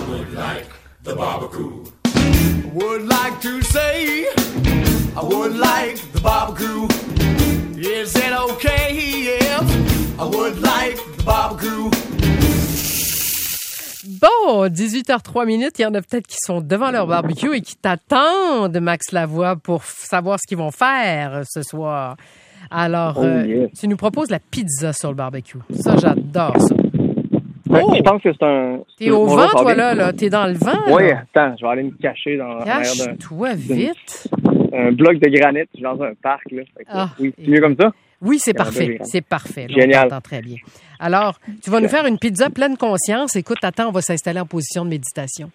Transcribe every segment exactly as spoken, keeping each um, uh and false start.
would like the barbecue. I would like to say, I would like the barbecue. Is it okay if I would like the barbecue? Bon, dix-huit heures trois minutes, il y en a peut-être qui sont devant leur barbecue et qui t'attendent, Max Lavoie, pour f- savoir ce qu'ils vont faire ce soir. Alors, Oh, euh, yes. tu nous proposes la pizza sur le barbecue. Ça, j'adore ça. Ouais, Oh! Je pense que c'est un... T'es au Bonjour, vent, ça va toi, bien? là, là. T'es dans le vent, Oui, là. attends, je vais aller me cacher dans l'arrière d'un Cache-toi vite. un bloc de granit, je suis dans un parc. Là. Fait que, Ah, oui, c'est mieux comme ça? Oui, c'est Il y en a parfait. deux, C'est parfait. Là, Génial. on t'entend très bien. Alors, tu vas nous faire une pizza pleine conscience. Écoute, attends, on va s'installer en position de méditation.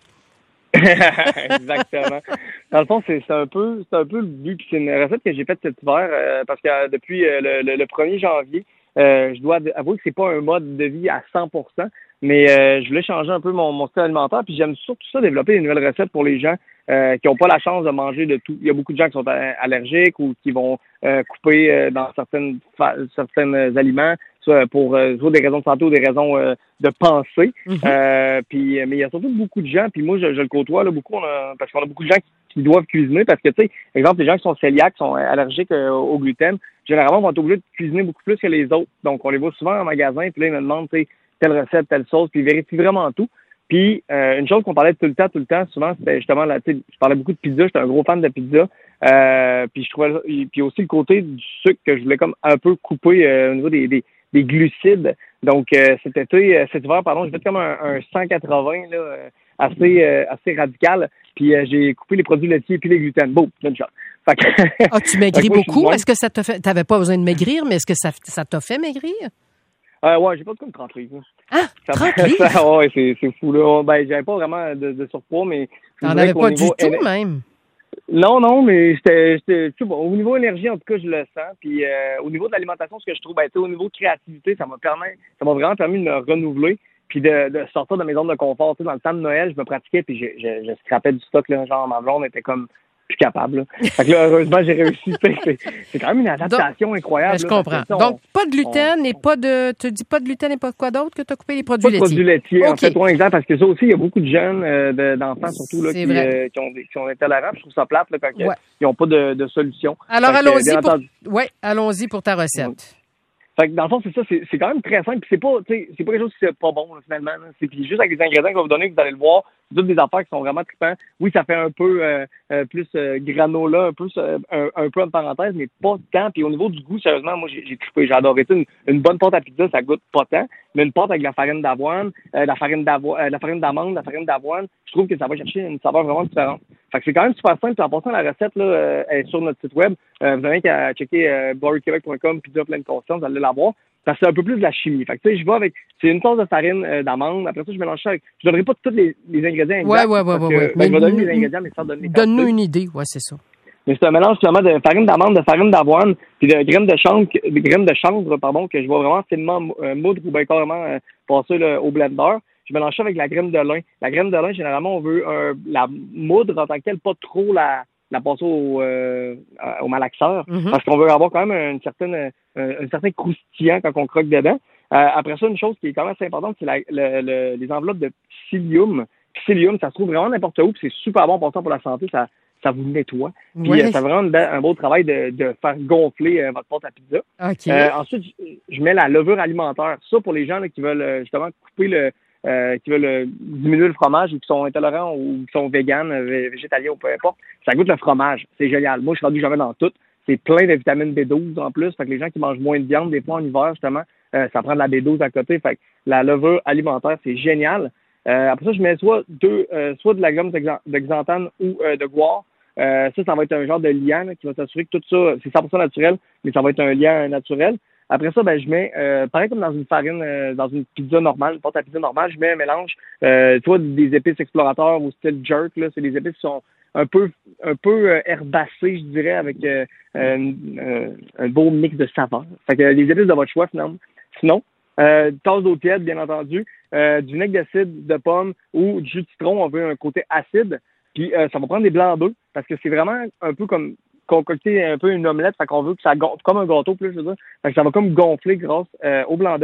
Exactement. Dans le fond, c'est, c'est un peu c'est un peu le but. Puis c'est une recette que j'ai faite cet hiver euh, parce que euh, depuis euh, le, le, le premier janvier, euh, je dois avouer que c'est pas un mode de vie à cent pour cent, mais euh, je voulais changer un peu mon, mon style alimentaire. Puis j'aime surtout ça, développer des nouvelles recettes pour les gens euh, qui n'ont pas la chance de manger de tout. Il y a beaucoup de gens qui sont a- allergiques ou qui vont euh, couper euh, dans certaines fa- certains aliments, soit pour euh, soit des raisons de santé ou des raisons euh, de pensée. Mm-hmm. Euh, puis, mais il y a surtout beaucoup de gens, puis moi je, je le côtoie là beaucoup, on a, parce qu'on a beaucoup de gens qui, qui doivent cuisiner, parce que tu sais, par exemple, les gens qui sont cœliaques, qui sont allergiques euh, au gluten, généralement vont être obligés de cuisiner beaucoup plus que les autres. Donc on les voit souvent en magasin, puis là ils me demandent, tu sais, telle recette, telle sauce, puis ils vérifient vraiment tout. Puis euh, une chose qu'on parlait tout le temps, tout le temps, souvent, c'était justement là, tu sais, je parlais beaucoup de pizza, j'étais un gros fan de pizza. Euh, puis je trouvais, puis aussi le côté du sucre que je voulais comme un peu couper euh, au niveau des, des des glucides. Donc, euh, cet été, euh, cet hiver, pardon, j'ai fait comme un, un cent quatre-vingts, là, euh, assez, euh, assez radical. Puis, euh, j'ai coupé les produits laitiers et puis les gluten. Boum, une shot. Fait que, Ah, tu maigris fait que moi, je suis beaucoup? du Est-ce que ça t'a fait... T'avais pas besoin de maigrir, mais est-ce que ça, ça t'a fait maigrir? Euh, ouais, j'ai pas de comme trente livres. Ah, Ça- trente ça- livres? ouais, c'est, c'est fou, là. Ben, j'avais pas vraiment de, de surpoids, mais. je T'en dirais avais qu'au pas du niveau tout, éne- même. Non, non, mais j'étais, j'étais, tu sais, bon, au niveau énergie, en tout cas, je le sens. Puis euh, au niveau de l'alimentation, ce que je trouve, ben, tu sais, au niveau créativité, ça m'a permis, ça m'a vraiment permis de me renouveler, puis de, de sortir de mes zones de confort. Tu sais, dans le temps de Noël, je me pratiquais, puis je, je, je scrapais du stock, là, genre ma blonde était comme plus capable. Là. Fait que là, heureusement, j'ai réussi. Tu sais, c'est, c'est quand même une adaptation incroyable. Ben, je là, parce comprends. que, tu sais, on- Donc, pas de gluten et pas de... Tu dis pas de gluten et pas de quoi d'autre que tu as coupé les produits Pas de laitiers? produits laitiers, en OK. fait, ouais, exact, parce que ça aussi, il y a beaucoup de jeunes, euh, de- d'enfants surtout, là, C'est qui, vrai. euh, qui, ont, des- qui sont intolérants. Je trouve ça plate, là, quand ils Ouais. n'ont pas de, de solution. Alors, Fait que, allons-y bien pour... entendu- Ouais, allons-y pour ta recette. Fait que dans le fond, c'est ça, c'est, c'est quand même très simple. Puis c'est pas, tu sais, c'est pas quelque chose qui c'est pas bon, là, finalement. Là. C'est puis juste avec les ingrédients qu'on va vous donner, vous allez le voir, c'est toutes des affaires qui sont vraiment trippants. Oui, ça fait un peu euh, euh, plus euh, granola, un peu euh, un, un peu en parenthèse, mais pas tant. Puis au niveau du goût, sérieusement, moi j'ai, j'ai trippé, j'ai adoré ça. Une, une bonne pâte à pizza, ça goûte pas tant, mais une pâte avec de la farine d'avoine, euh, la farine d'avoine, euh, la farine d'amande, la farine d'avoine, je trouve que ça va chercher une saveur vraiment différente. Fait que c'est quand même super simple. Puis en passant, la recette là, euh, elle est sur notre site web. Euh, vous avez qu'à checker euh, barry québec point com, pizza pleine conscience, vous allez la voir. Parce que c'est un peu plus de la chimie. Fait que, tu sais, je vais avec, c'est une tasse de farine euh, d'amande. Après ça, je mélange ça avec, je donnerai pas tous les, les ingrédients exacts. Ouais, ouais, ouais, parce ouais, que, ouais. ben, je vais donner nous- les ingrédients, mais sans donner les Donne-nous quantités. une idée. Ouais, c'est ça. Mais c'est un mélange, finalement, de farine d'amande, de farine d'avoine, puis de graines de chanvre, de graines de chanvre, pardon, que je vais vraiment finement euh, moudre ou bien carrément euh, passer là, au blender. Je mélange ça avec la graine de lin. La graine de lin, généralement, on veut euh, la moudre en tant que telle, pas trop la, la passer au, euh, au malaxeur, Mhm. parce qu'on veut avoir quand même une certaine, euh, un certain croustillant quand on croque dedans. Euh, après ça, une chose qui est quand même assez importante, c'est la, le, le, les enveloppes de psyllium. Psyllium, ça se trouve vraiment n'importe où, puis c'est super bon pour ça, pour la santé, ça, ça vous nettoie. Puis Ouais. euh, ça fait vraiment une belle- un beau travail de, de faire gonfler euh, votre pâte à pizza. OK. Euh, ensuite, je, je mets la levure alimentaire. Ça, pour les gens là, qui veulent euh, justement couper le, euh, qui veulent euh, diminuer le fromage ou qui sont intolérants ou qui sont véganes, euh, végétaliens ou peu importe, ça goûte le fromage. C'est génial. Moi, je suis rendu jamais dans tout. C'est plein de vitamine B douze en plus. Fait que les gens qui mangent moins de viande, des fois en hiver, justement, euh, ça prend de la B douze à côté. Fait que la levure alimentaire, c'est génial. Euh, après ça, je mets soit deux, euh, soit de la gomme d'exan- de xanthane ou euh, de guar. Euh, ça, ça va être un genre de liant là, qui va s'assurer que tout ça, c'est cent pour cent naturel, mais ça va être un liant naturel. Après ça, ben je mets, euh, pareil comme dans une farine, euh, dans une pizza normale, une pâte à pizza normale, je mets un mélange, euh, soit des épices explorateurs ou style jerk, là, c'est des épices qui sont un peu un peu euh, herbacées, je dirais, avec euh, euh, euh, un beau mix de saveurs. Fait que les épices de votre choix, finalement. Sinon, euh, une tasse d'eau tiède, bien entendu, euh, du vinaigre de cidre, de pomme ou du jus de citron, on veut un côté acide. Puis euh, ça va prendre des blancs d'œufs, parce que c'est vraiment un peu comme concocter un peu une omelette, fait qu'on veut que ça gonfle, comme un gâteau plus, je veux dire. Fait que ça va comme gonfler grâce euh, au blanc d'œuf.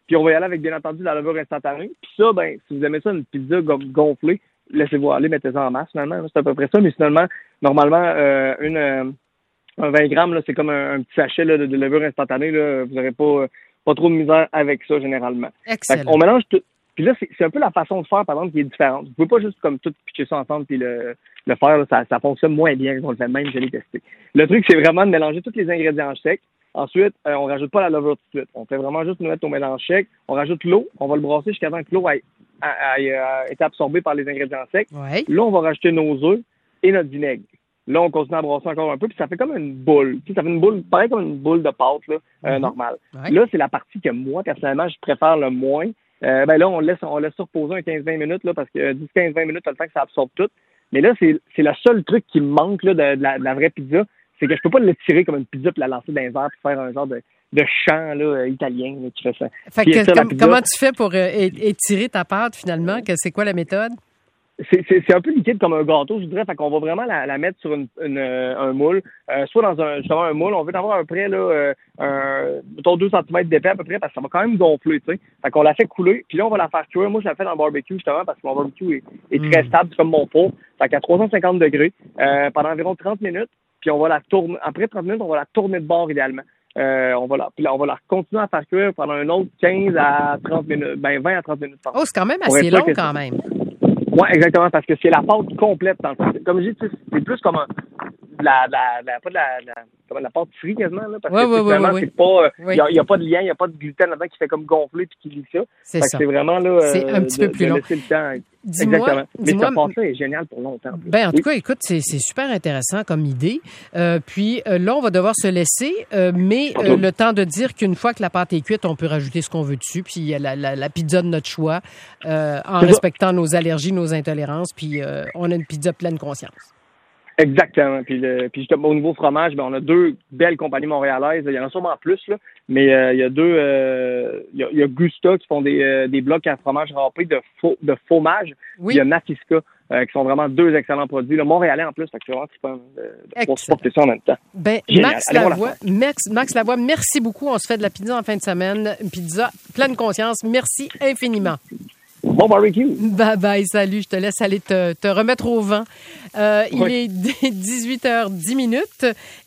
Puis on va y aller avec, bien entendu, la levure instantanée. Puis ça, ben, si vous aimez ça, une pizza gonflée, laissez-vous aller, mettez ça en masse, finalement. C'est à peu près ça. Mais finalement, normalement, euh, une, euh, un vingt grammes, là, c'est comme un, un petit sachet là, de, de levure instantanée. Là. Vous n'aurez pas, pas trop de misère avec ça, généralement. Excellent. On mélange tout. Puis là, c'est, c'est un peu la façon de faire, par exemple, qui est différente. Vous pouvez pas juste comme tout pitcher ça ensemble puis le, le faire. Là, ça, ça fonctionne moins bien qu'on le fait même. Je l'ai testé. Le truc, c'est vraiment de mélanger tous les ingrédients secs. Ensuite, euh, on rajoute pas la levure tout de suite. On fait vraiment juste nous mettre au mélange sec. On rajoute l'eau. On va le brasser jusqu'à temps que l'eau ait, ait, ait, ait été absorbée par les ingrédients secs. Ouais. Là, on va rajouter nos œufs et notre vinaigre. Là, on continue à brasser encore un peu, puis ça fait comme une boule. Tu sais, ça fait une boule, pareil comme une boule de pâte là, euh, mm-hmm. normale. Ouais. Là, c'est la partie que moi, personnellement, je préfère le moins. Euh, ben là, on laisse on laisse ça reposer un quinze vingt minutes, là, parce que dix quinze vingt minutes, t'as le temps que ça absorbe tout. Mais là, c'est c'est le seul truc qui me manque là, de, de, la, de la vraie pizza. C'est que je peux pas l'étirer comme une pizza puis la lancer dans les airs puis faire un genre de, de chant là, italien là, qui fait ça. Fait que, ça, com- comment tu fais pour euh, étirer ta pâte, finalement? Que c'est quoi la méthode? C'est, c'est, c'est un peu liquide comme un gâteau, je dirais. Fait qu'on va vraiment la, la mettre sur une, une, un moule, euh, soit dans un justement un moule. On veut avoir à peu près là, euh, un, mettons deux centimètres d'épais à peu près, parce que ça va quand même gonfler, tu sais. Fait qu'on la fait couler, puis là on va la faire cuire. Moi, je la fais dans le barbecue justement parce que mon barbecue est, est très mm. stable, comme mon four. Fait qu'à trois cent cinquante degrés euh, pendant environ trente minutes, puis on va la tourner. Après trente minutes, on va la tourner de bord idéalement. Euh, on va la, puis là, on va la continuer à faire cuire pendant un autre quinze à trente minutes, ben vingt à trente minutes. Oh, c'est quand même assez long quand même. Oui, exactement, parce que c'est la pâte complète dans le fond. Comme je dis, c'est plus comme un, la, la, la, pas de la, la, comme la pâte frite quasiment, là, parce ouais, que ouais, finalement, ouais, c'est pas, il ouais. n'y a, y a pas de lien, il n'y a pas de gluten là-dedans qui fait comme gonfler puis qui lit ça. C'est fait ça. Que c'est vraiment, là, c'est euh, un petit de, peu plus de long. laisser le temps. Dis-moi, exactement. Mais dis-moi, ce pâte-là est génial pour longtemps. Ben, en oui. tout cas, écoute, c'est, c'est super intéressant comme idée. Euh, puis euh, là, on va devoir se laisser, euh, mais euh, le temps de dire qu'une fois que la pâte est cuite, on peut rajouter ce qu'on veut dessus, puis il y a la, la, la pizza de notre choix, euh, en c'est respectant ça. nos allergies, nos intolérances, puis euh, on a une pizza pleine conscience. Exactement. Puis, le, puis justement, au niveau fromage, ben, on a deux belles compagnies montréalaises. Il y en a sûrement plus, là, mais euh, il y a deux. Euh, il, y a, il y a Gusta qui font des, euh, des blocs à fromage râpé de, faux, de fromage. Oui. Il y a Nafisca euh, qui sont vraiment deux excellents produits. Le Montréalais en plus, fait que c'est vraiment trippant de, de pouvoir supporter ça en même temps. Ben, Génial. Max Allez, Lavoie, Max, Max Lavoie, merci beaucoup. On se fait de la pizza en fin de semaine. Une pizza pleine conscience. Merci infiniment. Bon barbecue. Bye bye, salut. Je te laisse aller te, te remettre au vent. Euh, oui. Il est dix-huit heures dix minutes.